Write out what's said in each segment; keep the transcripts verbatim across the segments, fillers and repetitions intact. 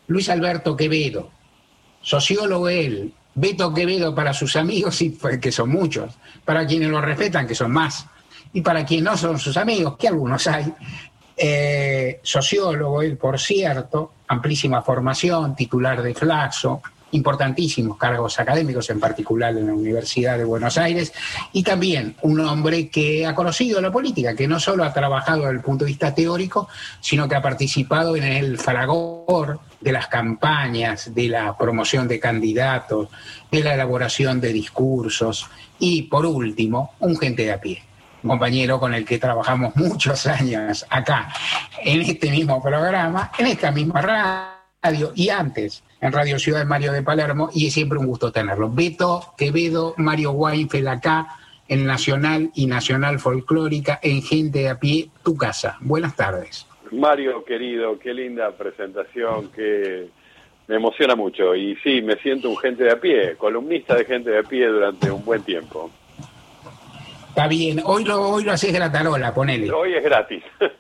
Luis Alberto Quevedo, sociólogo él, Beto Quevedo para sus amigos, y que son muchos, para quienes lo respetan, que son más, y para quienes no son sus amigos, que algunos hay, eh, sociólogo él, por cierto, amplísima formación, titular de Flaxo, importantísimos cargos académicos, en particular en la Universidad de Buenos Aires, y también un hombre que ha conocido la política, que no solo ha trabajado desde el punto de vista teórico, sino que ha participado en el fragor de las campañas, de la promoción de candidatos, de la elaboración de discursos, y por último, un gente de a pie, un compañero con el que trabajamos muchos años acá, en este mismo programa, en esta misma radio, y antes en Radio Ciudad de Mario de Palermo, y es siempre un gusto tenerlo. Beto Quevedo, Mario Weinfeld acá, en Nacional y Nacional Folclórica, en Gente de a Pie, tu casa. Buenas tardes. Mario, querido, qué linda presentación, que me emociona mucho. Y sí, me siento un gente de a pie, columnista de Gente de a Pie durante un buen tiempo. Está bien, hoy lo, hoy lo haces gratarola, ponele. Hoy es gratis.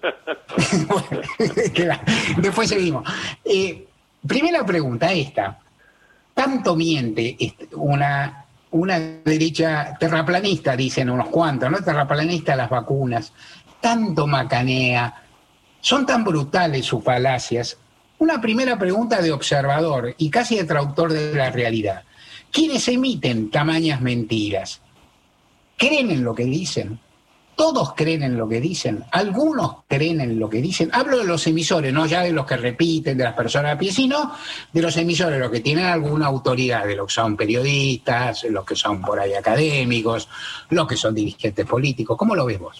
Bueno, después seguimos. Eh, primera pregunta, esta. ¿Tanto miente una, una derecha terraplanista, dicen unos cuantos, ¿no? Terraplanista las vacunas. Tanto macanea. Son tan brutales sus falacias. Una primera pregunta de observador y casi de traductor de la realidad. ¿Quiénes emiten tamañas mentiras? ¿Creen en lo que dicen? ¿Todos creen en lo que dicen? ¿Algunos creen en lo que dicen? Hablo de los emisores, no ya de los que repiten, de las personas a pie, sino de los emisores, los que tienen alguna autoridad, de los que son periodistas, los que son por ahí académicos, los que son dirigentes políticos. ¿Cómo lo ves vos?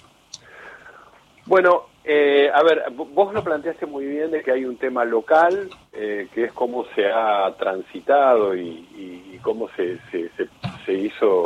Bueno, eh, a ver, vos lo planteaste muy bien de que hay un tema local, eh, que es cómo se ha transitado y, y, y cómo se, se, se, se hizo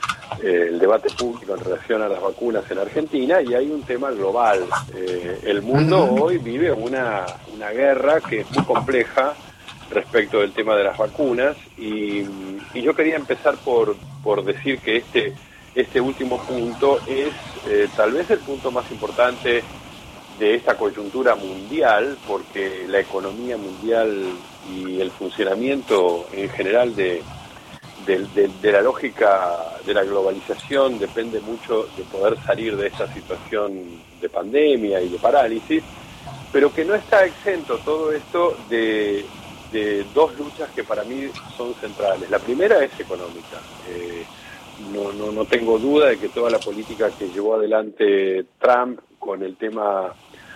eh, el debate público en relación a las vacunas en Argentina, y hay un tema global. Eh, el mundo uh-huh. hoy vive una, una guerra que es muy compleja respecto del tema de las vacunas, y, y yo quería empezar por, por decir que este, este último punto es eh, tal vez el punto más importante de esta coyuntura mundial, porque la economía mundial y el funcionamiento en general de, de, de, de la lógica de la globalización depende mucho de poder salir de esta situación de pandemia y de parálisis, pero que no está exento todo esto de, de dos luchas que para mí son centrales. La primera es económica. Eh, no, no, no tengo duda de que toda la política que llevó adelante Trump con el tema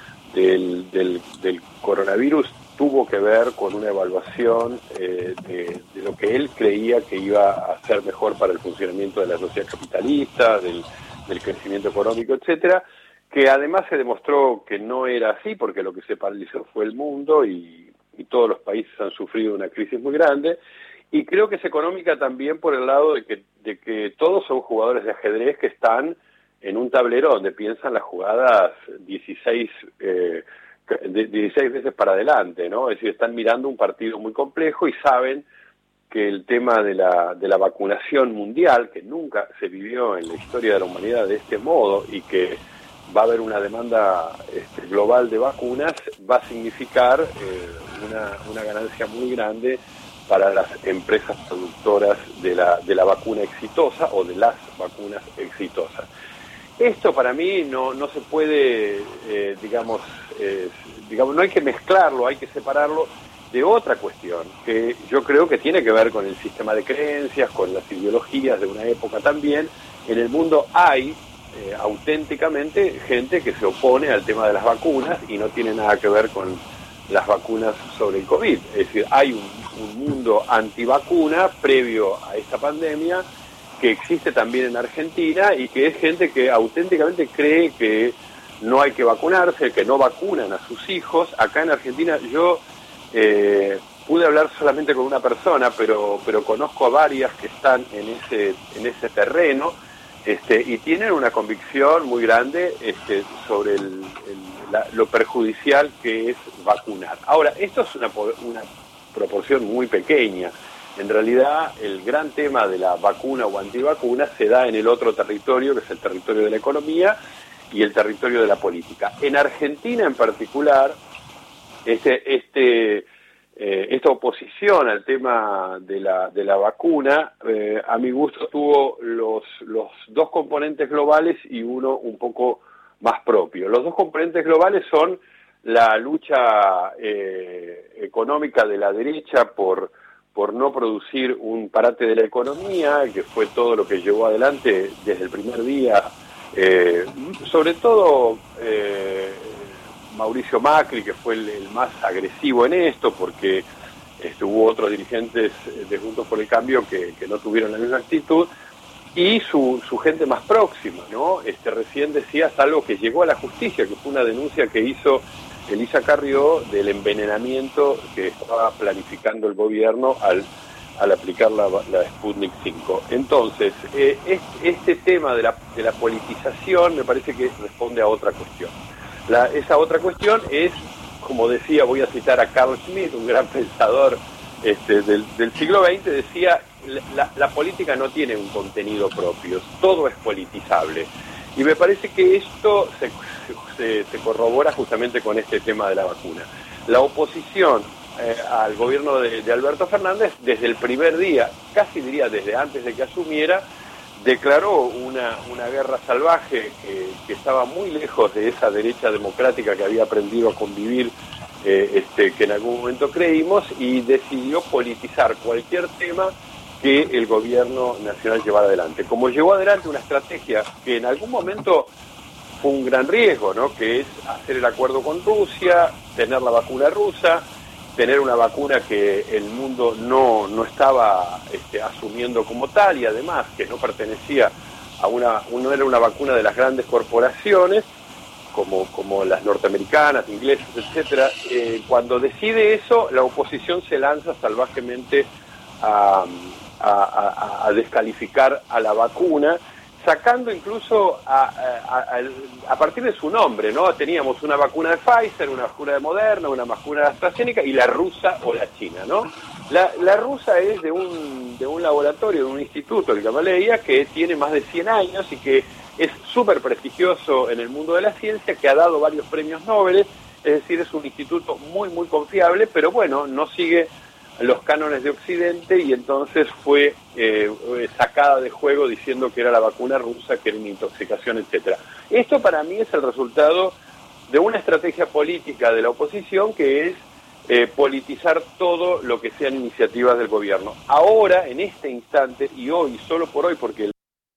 Del, del, del coronavirus tuvo que ver con una evaluación eh, de, de lo que él creía que iba a ser mejor para el funcionamiento de la sociedad capitalista, del, del crecimiento económico, etcétera, que además se demostró que no era así, porque lo que se paralizó fue el mundo y, y todos los países han sufrido una crisis muy grande, y creo que es económica también por el lado de que, de que todos son jugadores de ajedrez que están en un tablero donde piensan las jugadas dieciséis, eh, dieciséis veces para adelante, ¿no? Es decir, están mirando un partido muy complejo y saben que el tema de la, de la vacunación mundial, que nunca se vivió en la historia de la humanidad de este modo, y que va a haber una demanda este, global de vacunas, va a significar eh, una, una ganancia muy grande para las empresas productoras de la, de la vacuna exitosa o de las vacunas exitosas. Esto para mí no, no se puede, eh, digamos, eh, digamos, no hay que mezclarlo, hay que separarlo de otra cuestión, que yo creo que tiene que ver con el sistema de creencias, con las ideologías de una época también. En el mundo hay eh, auténticamente gente que se opone al tema de las vacunas y no tiene nada que ver con las vacunas sobre el COVID. Es decir, hay un, un mundo antivacuna previo a esta pandemia, que existe también en Argentina, y que es gente que auténticamente cree que no hay que vacunarse, que no vacunan a sus hijos. Acá en Argentina yo eh, pude hablar solamente con una persona, pero pero conozco a varias que están en ese en ese terreno, este, y tienen una convicción muy grande este, sobre el, el, la, lo perjudicial que es vacunar. Ahora, esto es una, una proporción muy pequeña. En realidad, el gran tema de la vacuna o antivacuna se da en el otro territorio, que es el territorio de la economía y el territorio de la política. En Argentina, en particular, este, este, eh, esta oposición al tema de la, de la vacuna, eh, a mi gusto tuvo los, los dos componentes globales y uno un poco más propio. Los dos componentes globales son la lucha eh, económica de la derecha por, por no producir un parate de la economía, que fue todo lo que llevó adelante desde el primer día, eh, sobre todo eh, Mauricio Macri, que fue el, el más agresivo en esto, porque este, hubo otros dirigentes de Juntos por el Cambio que, que no tuvieron la misma actitud, y su, su gente más próxima, ¿no? Este, recién decías algo que llegó a la justicia, que fue una denuncia que hizo Elisa Carrió del envenenamiento que estaba planificando el gobierno al, al aplicar la, la Sputnik cinco. Entonces, eh, este, este tema de la, de la politización me parece que responde a otra cuestión. La, esa otra cuestión es, como decía, voy a citar a Carl Schmitt, un gran pensador este, del, del siglo veinte, decía, la, la política no tiene un contenido propio, todo es politizable. Y me parece que esto se, se, se corrobora justamente con este tema de la vacuna. La oposición eh, al gobierno de, de Alberto Fernández, desde el primer día, casi diría desde antes de que asumiera, declaró una, una guerra salvaje que, que estaba muy lejos de esa derecha democrática que había aprendido a convivir, eh, este, que en algún momento creímos, y decidió politizar cualquier tema que el gobierno nacional llevara adelante. Como llevó adelante una estrategia que en algún momento fue un gran riesgo, ¿no? Que es hacer el acuerdo con Rusia, tener la vacuna rusa, tener una vacuna que el mundo no, no estaba este, asumiendo como tal, y además que no pertenecía a una, no era una vacuna de las grandes corporaciones, como, como las norteamericanas, inglesas, etcétera. Eh, cuando decide eso, la oposición se lanza salvajemente a, a, a, a descalificar a la vacuna, sacando incluso a, a, a, a partir de su nombre, ¿no? Teníamos una vacuna de Pfizer, una vacuna de Moderna, una vacuna de AstraZeneca y la rusa o la china, ¿no? La, la rusa es de un, de un laboratorio, de un instituto, el Gamaleya, que tiene más de cien años y que es súper prestigioso en el mundo de la ciencia, que ha dado varios premios Nobel, es decir, es un instituto muy, muy confiable, pero bueno, no sigue los cánones de Occidente, y entonces fue eh, sacada de juego diciendo que era la vacuna rusa, que era una intoxicación, etcétera. Esto para mí es el resultado de una estrategia política de la oposición, que es eh, politizar todo lo que sean iniciativas del gobierno. Ahora, en este instante, y hoy, solo por hoy, porque el,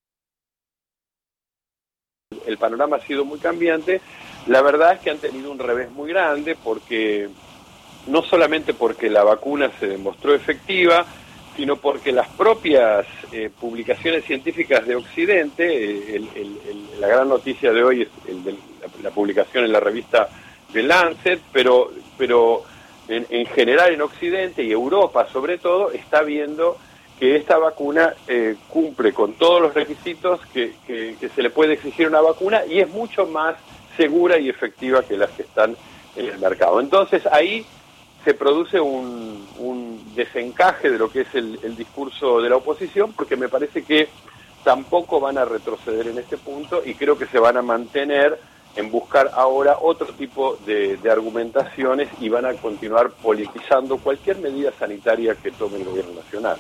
el panorama ha sido muy cambiante, la verdad es que han tenido un revés muy grande, porque no solamente porque la vacuna se demostró efectiva, sino porque las propias eh, publicaciones científicas de Occidente, eh, el, el, el, la gran noticia de hoy es el de la, la publicación en la revista The Lancet, pero, pero en, en general en Occidente y Europa sobre todo, está viendo que esta vacuna eh, cumple con todos los requisitos que, que, que se le puede exigir a una vacuna, y es mucho más segura y efectiva que las que están en el mercado. Entonces ahí se produce un, un desencaje de lo que es el, el discurso de la oposición, porque me parece que tampoco van a retroceder en este punto, y creo que se van a mantener en buscar ahora otro tipo de, de argumentaciones, y van a continuar politizando cualquier medida sanitaria que tome el gobierno nacional.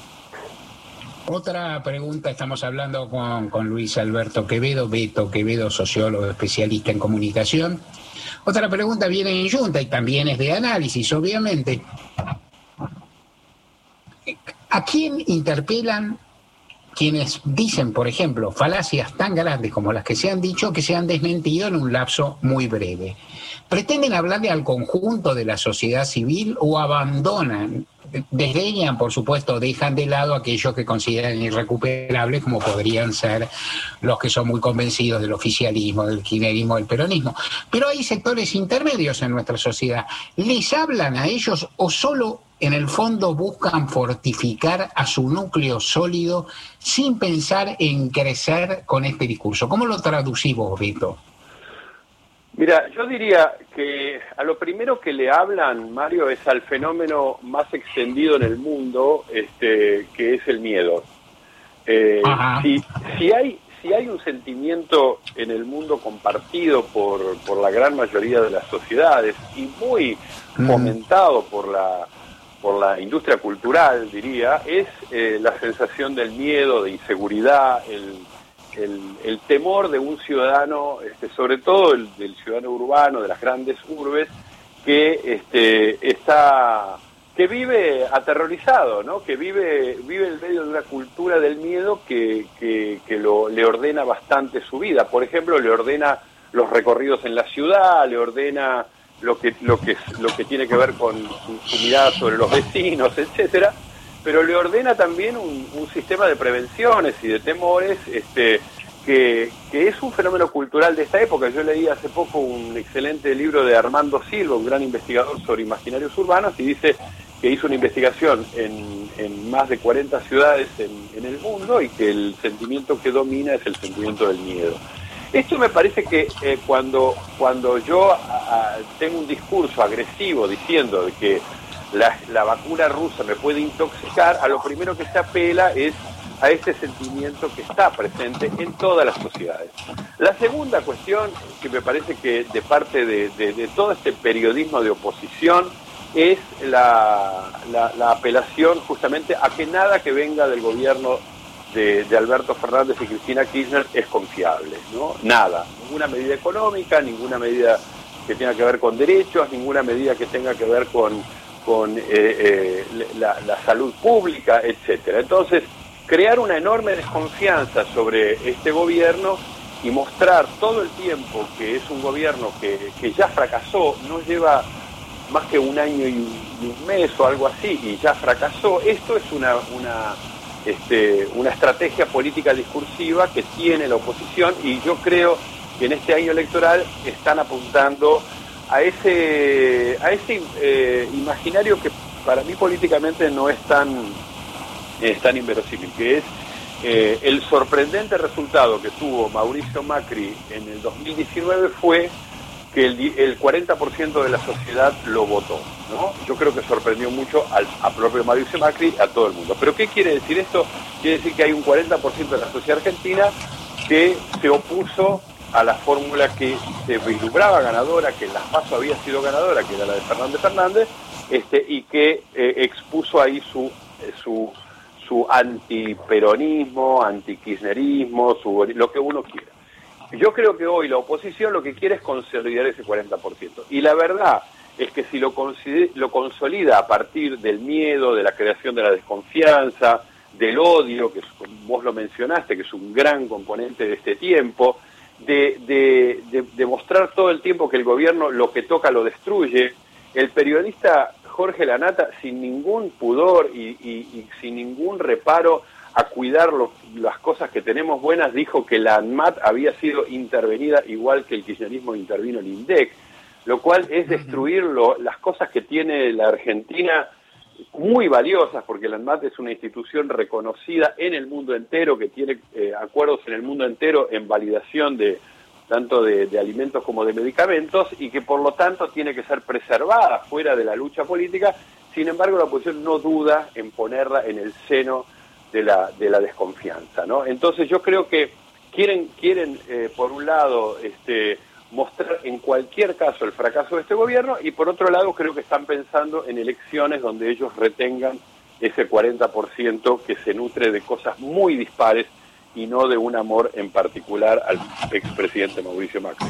Otra pregunta, estamos hablando con, con Luis Alberto Quevedo, Beto Quevedo, sociólogo especialista en comunicación. Otra pregunta viene en Junta y también es de análisis, obviamente. ¿A quién interpelan quienes dicen, por ejemplo, falacias tan grandes como las que se han dicho, que se han desmentido en un lapso muy breve? ¿Pretenden hablarle al conjunto de la sociedad civil o abandonan, desdeñan, por supuesto, dejan de lado aquellos que consideran irrecuperables, como podrían ser los que son muy convencidos del oficialismo, del kirchnerismo, del peronismo? Pero hay sectores intermedios en nuestra sociedad. ¿Les hablan a ellos o solo en el fondo buscan fortificar a su núcleo sólido sin pensar en crecer con este discurso? ¿Cómo lo traducís vos, Beto? Mira, yo diría que a lo primero que le hablan, Mario, es al fenómeno más extendido en el mundo, este, que es el miedo. Eh, si, si hay, si si hay un sentimiento en el mundo compartido por, por la gran mayoría de las sociedades y muy fomentado por la, por la industria cultural, diría, es eh, la sensación del miedo, de inseguridad, el, el, el temor de un ciudadano, este, sobre todo el del ciudadano urbano, de las grandes urbes, que este, está... que vive aterrorizado, ¿no? Que vive vive en medio de una cultura del miedo que, que, que lo, le ordena bastante su vida. Por ejemplo, le ordena los recorridos en la ciudad, le ordena lo que lo que lo que tiene que ver con su, su mirada sobre los vecinos, etcétera, pero le ordena también un, un sistema de prevenciones y de temores, este que, que es un fenómeno cultural de esta época. Yo leí hace poco un excelente libro de Armando Silva, un gran investigador sobre imaginarios urbanos, y dice que hizo una investigación en, en más de cuarenta ciudades en, en el mundo y que el sentimiento que domina es el sentimiento del miedo. Esto me parece que eh, cuando, cuando yo a, a, tengo un discurso agresivo diciendo de que la, la vacuna rusa me puede intoxicar, a lo primero que se apela es a ese sentimiento que está presente en todas las sociedades. La segunda cuestión, que me parece que de parte de, de, de todo este periodismo de oposición, es la, la, la apelación justamente a que nada que venga del gobierno de, de Alberto Fernández y Cristina Kirchner es confiable, ¿no? Nada, ninguna medida económica, ninguna medida que tenga que ver con derechos, ninguna medida que tenga que ver con, con eh, eh, la, la salud pública, etcétera. Entonces, crear una enorme desconfianza sobre este gobierno y mostrar todo el tiempo que es un gobierno que, que ya fracasó, no lleva más que un año y un, y un mes o algo así, y ya fracasó. Esto es una, una, este, una estrategia política discursiva que tiene la oposición, y yo creo que en este año electoral están apuntando a ese, a ese eh, imaginario que para mí políticamente no es tan, es tan inverosímil, que es eh, el sorprendente resultado que tuvo Mauricio Macri en el dos mil diecinueve fue que el, el cuarenta por ciento de la sociedad lo votó, ¿no? Yo creo que sorprendió mucho al a propio Mauricio Macri, a todo el mundo. ¿Pero qué quiere decir esto? Quiere decir que hay un cuarenta por ciento de la sociedad argentina que se opuso a la fórmula que se vislumbraba ganadora, que en las PASO había sido ganadora, que era la de Fernández Fernández, este, y que eh, expuso ahí su, eh, su, su antiperonismo, antikirchnerismo, su, lo que uno quiera. Yo creo que hoy la oposición lo que quiere es consolidar ese cuarenta por ciento. Y la verdad es que si lo, lo consolida a partir del miedo, de la creación de la desconfianza, del odio, que vos lo mencionaste, que es un gran componente de este tiempo, de, de, de, de mostrar todo el tiempo que el gobierno lo que toca lo destruye, el periodista Jorge Lanata, sin ningún pudor y, y, y sin ningún reparo a cuidar lo, las cosas que tenemos buenas, dijo que la ANMAT había sido intervenida igual que el kirchnerismo intervino el INDEC, lo cual es destruir lo, las cosas que tiene la Argentina muy valiosas, porque la ANMAT es una institución reconocida en el mundo entero, que tiene eh, acuerdos en el mundo entero en validación de tanto de, de alimentos como de medicamentos, y que por lo tanto tiene que ser preservada fuera de la lucha política. Sin embargo, la oposición no duda en ponerla en el seno de la de la desconfianza, ¿no? Entonces yo creo que quieren quieren eh, por un lado este mostrar en cualquier caso el fracaso de este gobierno, y por otro lado creo que están pensando en elecciones donde ellos retengan ese cuarenta por ciento que se nutre de cosas muy dispares y no de un amor en particular al expresidente Mauricio Macri.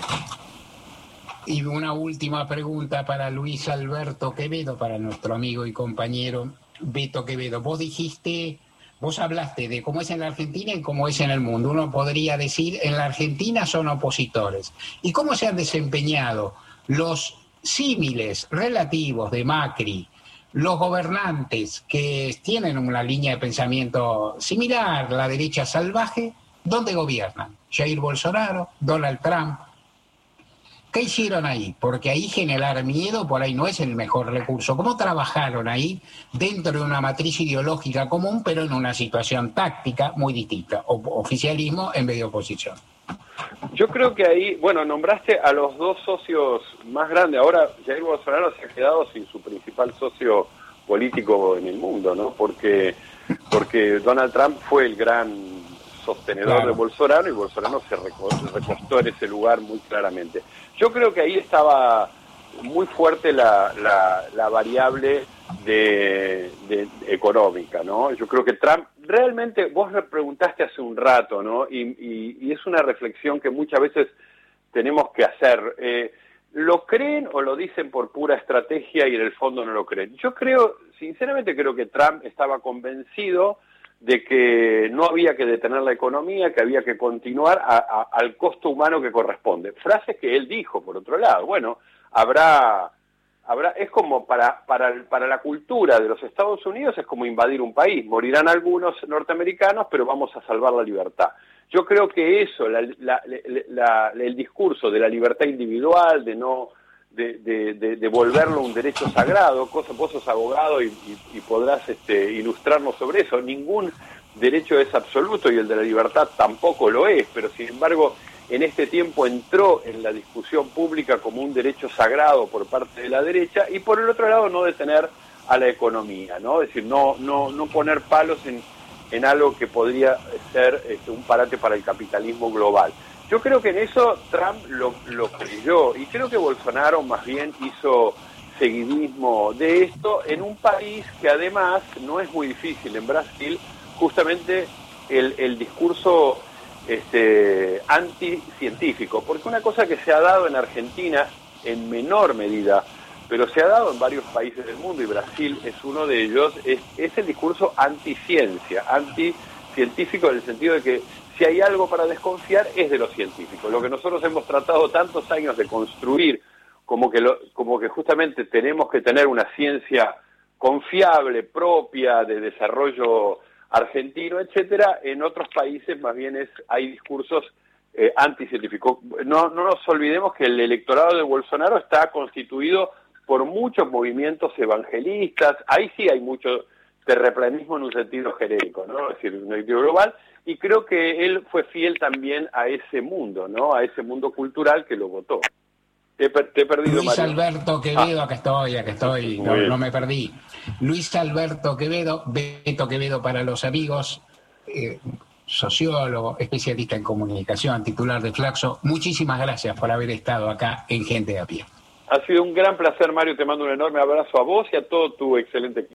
Y una última pregunta para Luis Alberto Quevedo, para nuestro amigo y compañero Beto Quevedo. Vos dijiste, vos hablaste de cómo es en la Argentina y cómo es en el mundo. Uno podría decir, en la Argentina son opositores. ¿Y cómo se han desempeñado los símiles relativos de Macri, los gobernantes que tienen una línea de pensamiento similar, la derecha salvaje? ¿Dónde gobiernan? Jair Bolsonaro, Donald Trump. ¿Qué hicieron ahí? Porque ahí generar miedo por ahí no es el mejor recurso. ¿Cómo trabajaron ahí dentro de una matriz ideológica común, pero en una situación táctica muy distinta? O, oficialismo en vez de oposición. Yo creo que ahí, bueno, nombraste a los dos socios más grandes. Ahora Jair Bolsonaro se ha quedado sin su principal socio político en el mundo, ¿no? Porque, porque Donald Trump fue el gran sostenedor claro. de Bolsonaro, y Bolsonaro se recostó en ese lugar muy claramente. Yo creo que ahí estaba muy fuerte la, la, la variable de, de, de económica, ¿no? Yo creo que Trump, realmente, vos me preguntaste hace un rato, ¿no? Y, y, y es una reflexión que muchas veces tenemos que hacer. Eh, ¿Lo creen o lo dicen por pura estrategia y en el fondo no lo creen? Yo creo, sinceramente creo que Trump estaba convencido de que no había que detener la economía, que había que continuar a, a, al costo humano que corresponde. Frases que él dijo, por otro lado. Bueno, habrá, habrá es como para, para, para la cultura de los Estados Unidos, es como invadir un país. Morirán algunos norteamericanos, pero vamos a salvar la libertad. Yo creo que eso, la, la, la, la, el discurso de la libertad individual, de no de, de, de, de volverlo un derecho sagrado, cosa, vos sos abogado y, y, y podrás este, ilustrarnos sobre eso. Ningún derecho es absoluto y el de la libertad tampoco lo es, pero sin embargo en este tiempo entró en la discusión pública como un derecho sagrado por parte de la derecha, y por el otro lado no detener a la economía, ¿no? Es decir, no, no, no poner palos en en algo que podría ser este, un parate para el capitalismo global. Yo creo que en eso Trump lo, lo creyó, y creo que Bolsonaro más bien hizo seguidismo de esto en un país que además no es muy difícil. En Brasil, justamente el, el discurso este, anticientífico, porque una cosa que se ha dado en Argentina en menor medida, pero se ha dado en varios países del mundo, y Brasil es uno de ellos, es, es el discurso anticiencia, anticientífico, en el sentido de que si hay algo para desconfiar es de los científicos. Lo que nosotros hemos tratado tantos años de construir, como que, lo, como que justamente tenemos que tener una ciencia confiable, propia, de desarrollo argentino, etcétera, en otros países más bien es hay discursos eh, anticientíficos. No, no nos olvidemos que el electorado de Bolsonaro está constituido por muchos movimientos evangelistas. Ahí sí hay mucho terraplanismo en un sentido genérico, ¿no? Es decir, un sentido global, y creo que él fue fiel también a ese mundo, ¿no? A ese mundo cultural que lo votó. Te, te he perdido, Luis Mario. Alberto Quevedo, Ah. acá estoy, acá estoy, no, no me perdí. Luis Alberto Quevedo, Beto Quevedo para los amigos, eh, sociólogo, especialista en comunicación, titular de Flaxo. Muchísimas gracias por haber estado acá en Gente de a Pie. Ha sido un gran placer, Mario. Te mando un enorme abrazo a vos y a todo tu excelente equipo.